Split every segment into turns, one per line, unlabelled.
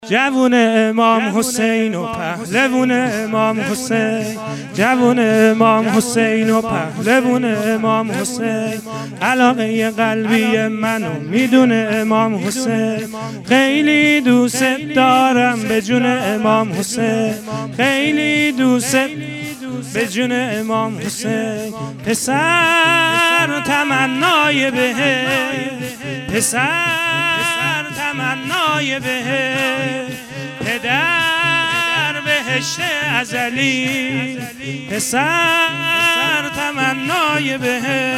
جوون امام حسین و پهلوون امام حسین، جوون امام حسین و پهلوون امام حسین، علاقه قلبی منو میدونه امام حسین، خیلی دوست دارم به جون امام حسین، خیلی دوست به جون امام حسین. پسر تمنای بهه، پسر تمنای بهه، پدر بهشت ازلی، پسر تمنای بهه،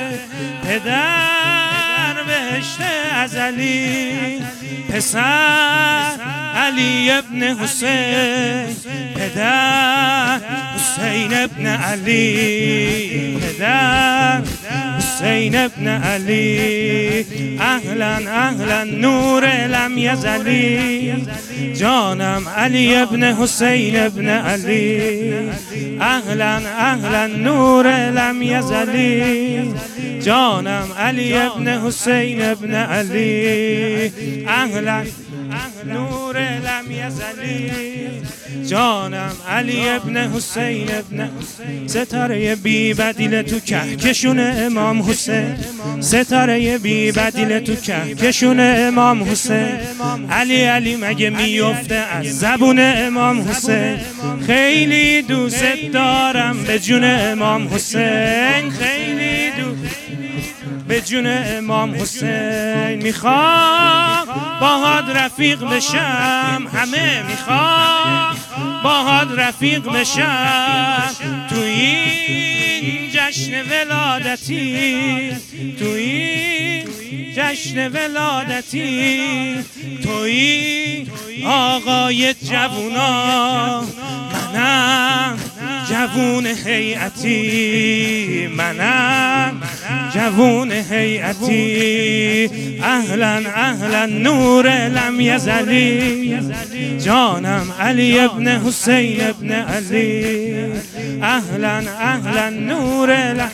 پدر بهشت ازلی، پسر علی ابن حسین، پدر حسین ابن علی، پدر حسین ابن علی. اهلا اهلا نور لم یزلی، جانم علی ابن حسین ابن علی. اهلا اهلا نور لم یزلی، جانم علی ابن حسین ابن علی. اهلا نور لم یزلی، جانم علی ابن حسین ابن. ستاره بی بدیل تو کهکشون امام حسین، ستاره بی بدیل تو کهکشون امام حسین. علی علی مگه میفته از زبون امام حسین، خیلی دوست دارم به جون امام حسین، خیلی دوست به جون امام حسین. میخوام باهات رفیق بشم، همه میخوام باهات رفیق بشم تو این جشن ولادتی، تو این جشن ولادتی. تویی آقای جوونا، منم جوون هیئتی، منم جوون هیئتی. اهلا اهلا نور لم یزلی، جانم علی ابن حسین ابن علی. اهلا اهلا نور لم،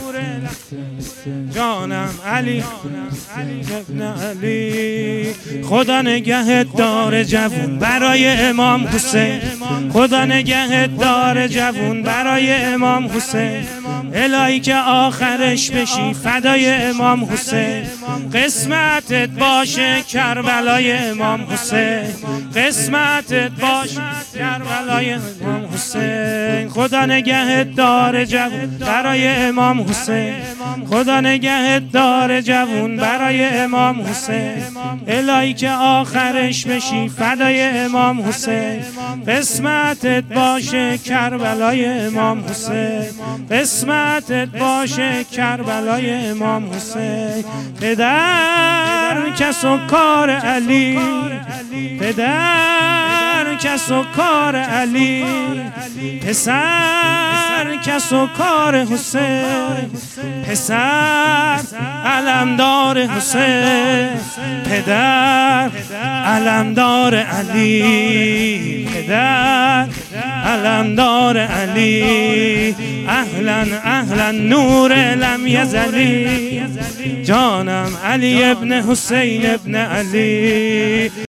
جانم علی ابن علی. خدا نگهت دار جوون برای امام حسین، خدا نگهت دار جوون برای امام حسین. الهی که آخرش بشی فدای امام حسین، قسمتت باشه کربلای امام حسین، قسمتت باشه کربلای امام حسین. خدا نگهت دار جوون برای امام حسین، خدا نگهت دار جوون برای امام حسین. الهی که آخرش بشی فدای امام حسین، قسمتت باشه کربلای امام حسین، قسمتت باشه کربلای امام حسین. پدر کس و کار علی، پدر کس و کار علی، پسر کس و کار حسین، پسر علمدار حسین، پدر علمدار علی، پدر علمدار علی. اهلا اهلا نور لم یزلی، جانم علی ابن حسین ابن علی.